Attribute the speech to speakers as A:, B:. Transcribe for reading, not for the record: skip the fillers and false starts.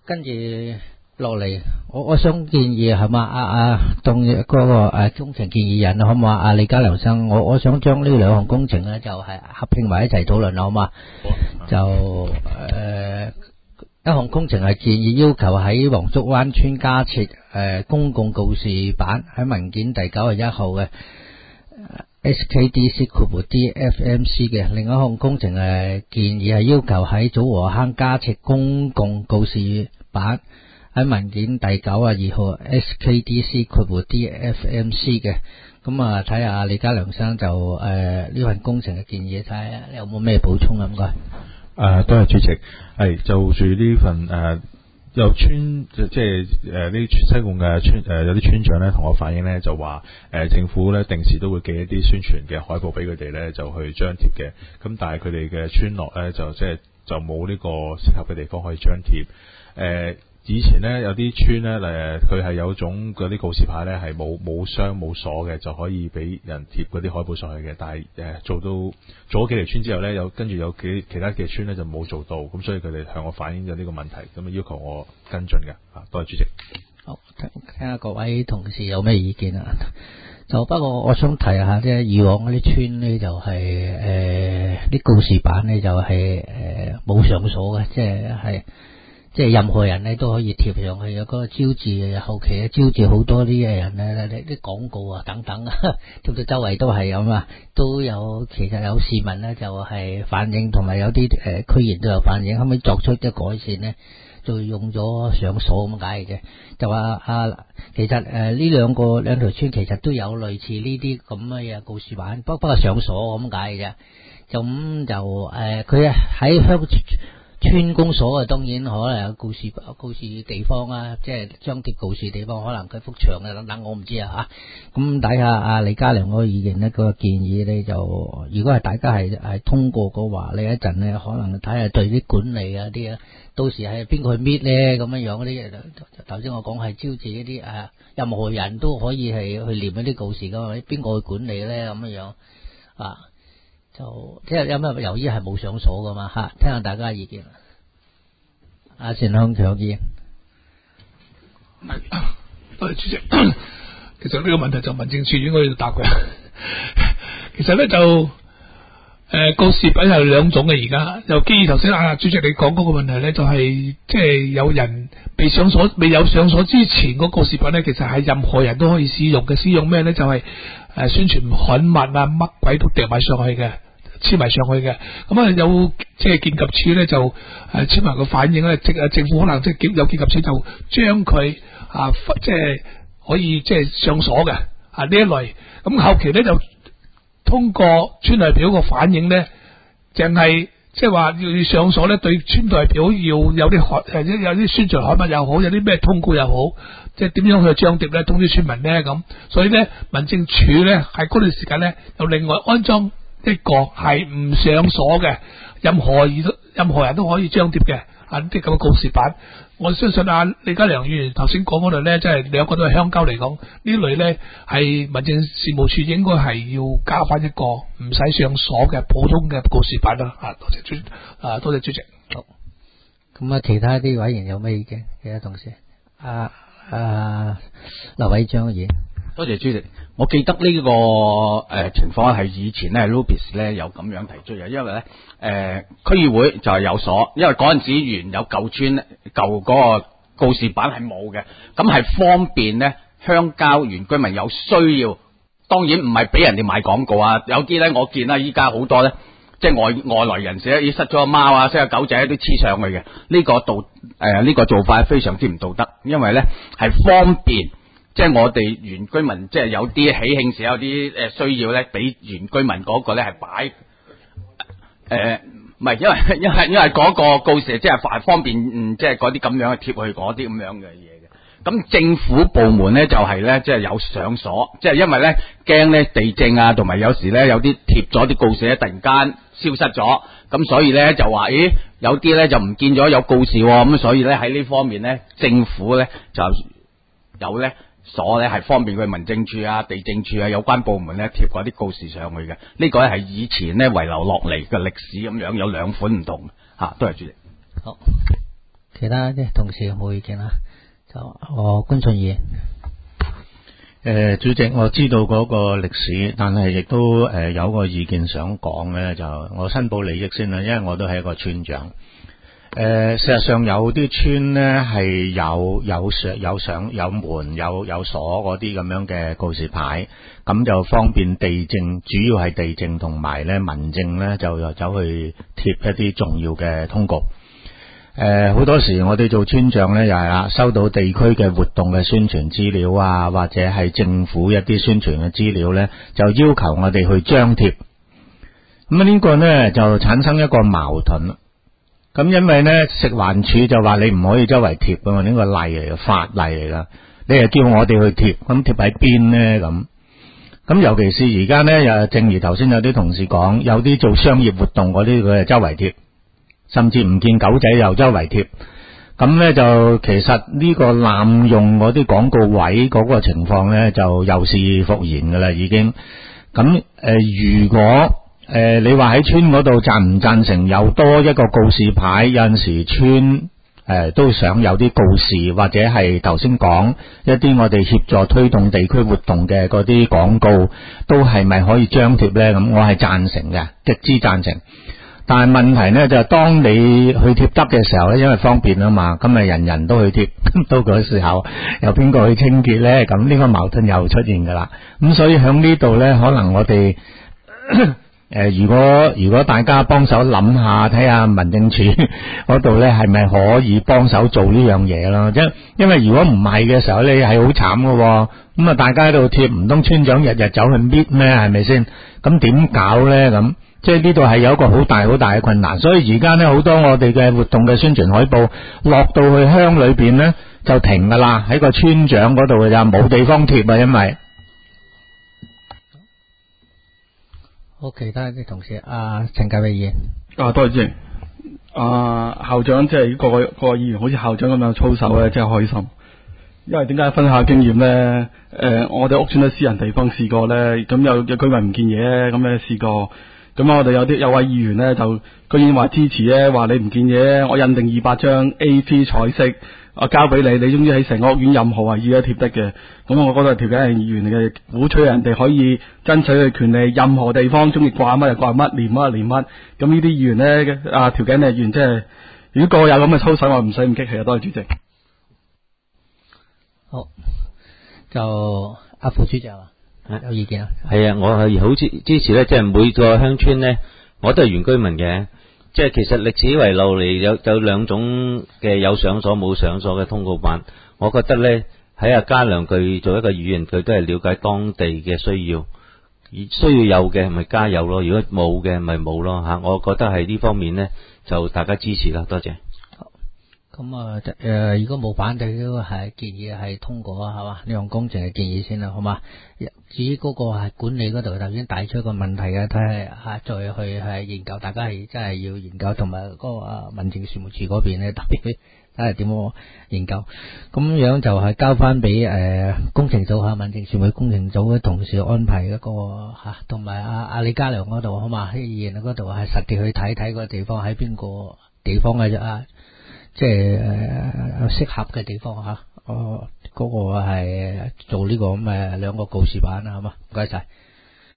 A: 跟住落嚟，我想建議係嘛當嗰個工程建議人可唔可以李家良生，我想將呢兩項工程咧就係合併埋一齊討論好嘛？就一項工程係建議要求喺黃竹灣村加設公共告示板，喺文件第91號嘅 SKDC-DFMC 嘅。另一項工程建議係要求喺祖和坑加設公共告示板，喺文件第92號 SKDC-DFMC 嘅。咁睇下李家良生就呢份工程嘅建議，睇下有冇咩補充啊？唔該。
B: 多謝主席。係就住呢份有村即係呢西貢嘅村有啲村長咧同我反映咧，就話政府咧定時都會寄一啲宣傳嘅海報俾佢哋咧，就去張貼嘅。咁但係佢哋嘅村落咧就冇呢個適合嘅地方可以張貼。以前咧有啲村咧佢係有種嗰啲告示牌咧係冇箱冇鎖嘅，就可以俾人貼嗰啲海報上去嘅。但係做咗幾條村之後咧，跟住有其他嘅村咧就冇做到，咁所以佢哋向我反映咗呢個問題，咁要求我跟進嘅。多謝主席。
A: 好，聽下各位同事有咩意見啊？就不過我想提下啫，以往嗰啲村咧就係啲告示板咧就係冇上鎖嘅，即係任何人咧都可以貼上去，有嗰個招致，後期咧招致好多啲人咧啲廣告啊等等啊，貼到周圍都係咁啊，都有其實有市民咧就係反映，同埋有啲區員都有反映，後尾作出啲改善咧，就用咗上鎖咁解嘅。就話其實呢兩條村其實都有類似呢啲咁嘅告示板，不過上鎖咁解嘅啫。咁就佢喺村公所當然可能有告示地方啊，即係張貼告示地方，可能佢幅牆啊等等，我唔知啊吓。咁睇下李家良嗰個意見呢，個建議呢，就如果係大家係通過嘅話呢，一陣呢可能睇下對啲管理啊啲啊，到時係邊個去搣呢咁樣嗰啲。頭先我講係招致一啲任何人都可以係去念一啲告示噶嘛，邊個去管理呢咁樣啊？就即係有咩由於係冇上鎖噶嘛吓，聽下大家意見。單向強議員，
C: 多謝主席。其實呢個問題就民政處應該要答嘅。其實咧就告示品係兩種嘅，而家就基於頭先主席你講嗰個問題咧，就係即係有人未有上鎖之前嗰告示品咧，其實係任何人都可以使用嘅。使用咩咧？就係宣傳刊物啊，乜鬼都掟埋上去嘅。黐埋上去嘅，咁有即係建及處咧就簽埋個反應咧，政府可能即係有建及處就將佢即係可以即係上鎖嘅呢一類，咁後期咧就通過村代表個反應咧，淨係即係話要上鎖咧，對村代表要有啲宣傳刊物又好，有啲咩通告又好，即係點樣去張貼咧，通知村民咧咁，所以咧民政處咧喺嗰段時間咧又另外安裝一個係唔上鎖嘅，任何人都可以張貼嘅啲咁嘅告示板。我相信李家良議員頭先講嗰度咧，即係兩個都係鄉郊嚟講，呢類咧係民政事務處應該係要加翻一個唔使上鎖嘅普通嘅告示板啦。多謝主席。
A: 好，咁其他啲委員有咩意見？其他同事劉偉章議員。
D: 多謝主席。我記得呢個情況係以前咧 Lupis 咧有咁樣提出嘅，因為咧區議會就係有鎖，因為嗰陣時原有舊村舊嗰個告示板係冇嘅，咁係方便咧鄉郊原居民有需要，當然唔係俾人哋賣廣告啊，有啲咧我見啦，依家好多咧即係外來人士咧，失咗貓啊，失咗狗仔都黐上去嘅，呢個做法非常之唔道德，因為咧係方便。即係我哋原居民，即係有啲喜慶時有啲需要咧，俾原居民嗰個咧係擺唔係，因為嗰個告示即係方便，即係嗰啲咁樣貼去嗰啲咁樣嘅嘢嘅。咁政府部門咧就係咧，即係有上鎖，即係因為咧驚咧地震啊，同埋有時咧有啲貼咗啲告示咧突然間消失咗，咁所以咧就話有啲咧就唔見咗有告示喎，咁所以咧喺呢方面咧政府咧就有咧。鎖咧係方便佢民政處啊、地政處啊有關部門咧貼嗰啲告示上去嘅，呢個咧係以前咧遺留落嚟嘅歷史咁樣，有兩款唔同吓，多謝主席。
A: 好， 其他啲同事有冇意見啊？就官信義。
E: 主席，我知道嗰個歷史，但係亦都有個意見想講咧，就我申報利益先啦，因為我都係一個村長。事實上有啲村咧係有上有門有鎖嗰啲咁樣嘅告示牌，咁就方便地政，主要係地政同埋咧民政咧就走去貼一啲重要嘅通告。好多時我哋做村長咧又係啦，收到地區嘅活動嘅宣傳資料啊，或者係政府一啲宣傳嘅資料咧，就要求我哋去張貼。咁呢個咧就產生一個矛盾。咁因為咧食環署就話你唔可以周圍貼㗎嘛，呢個例嚟嘅，法例嚟㗎。你又叫我哋去貼，咁貼喺邊咧咁尤其是而家咧，又正如頭先有啲同事講，有啲做商業活動嗰啲佢係周圍貼。甚至唔見狗仔又周圍貼，咁咧就其實呢個濫用嗰啲廣告位嗰個情況咧就又是復燃噶啦已經。咁如果你話喺村嗰度贊唔贊成有多一個告示牌？有陣時村都想有啲告示，或者係頭先講一啲我哋協助推動地區活動嘅嗰啲廣告，都係咪可以張貼咧？咁我係贊成嘅，極之贊成。但係問題呢，就係當你去貼得嘅時候呢，因為方便啊嘛，咁咪人人都去貼，到嗰時候有邊個去清潔呢？咁呢個矛盾又出現噶啦。咁所以喺呢度呢，可能我哋如果大家幫手諗下，睇下民政處嗰度呢係咪可以幫手做呢樣嘢咯？因為如果唔係嘅時候呢，係好慘噶。咁啊，大家喺度貼，唔通村長日日走去搣咩？係咪先？咁點搞呢？咁即係呢度係有一個好大嘅困難，所以而家呢，好多我哋嘅活動嘅宣傳海報落到去鄉裏邊呢，就停噶啦，喺個村長嗰度嘅咋，冇地方貼啊，因為
A: 好，其他啲同事陳介偉議員。
F: 多謝主席。校長即係個議員好似校長咁樣操守咧，真係開心。因為點解分享下經驗咧？我哋屋邨都私人地方試過咧，咁有居民唔見嘢，咁咧試過。咁我哋有位議員咧就居然話支持咧，話你唔見嘢，我印定200張 A3 彩色，我交俾你，你總之喺成個屋苑任何位置都貼得嘅。咁我覺得條緊係議員嚟嘅，鼓吹人哋可以爭取佢權利，任何地方中意掛乜就掛乜，連乜就連乜。咁呢啲議員咧，條緊嘅議員即係，如果個個有咁嘅操守，我唔使咁激氣啊！多謝主席。
A: 好，就副主席有意見啊？
G: 係啊，我係好支持咧，即係每個鄉村咧，我都係原居民嘅。即係其實歷史遺留嚟有兩種嘅有上鎖冇上鎖嘅通告板。我覺得咧，喺阿嘉良佢做一個議員，佢都係了解當地嘅需要，需要有嘅咪加有咯，如果冇嘅咪冇咯吓。我覺得係呢方面咧，就大家支持啦，多謝。
A: 咁如果冇反對都係建議係通過係嘛？呢項工程嘅建議先啦，好嘛？至於嗰個係管理嗰度，頭先帶出一個問題嘅，睇下再去係研究，大家係真係要研究，同埋嗰個民政事務處嗰邊咧特別睇下點樣研究。咁樣就係交翻俾工程組民政事務工程組嘅同事安排嗰個同埋阿李家良嗰度好嘛？喺議員嗰度係實地去睇睇個地方喺邊個地方嘅啫。即係適合嘅地方嗰個係做呢個咁嘅兩個告示板啦，好嘛？唔該晒。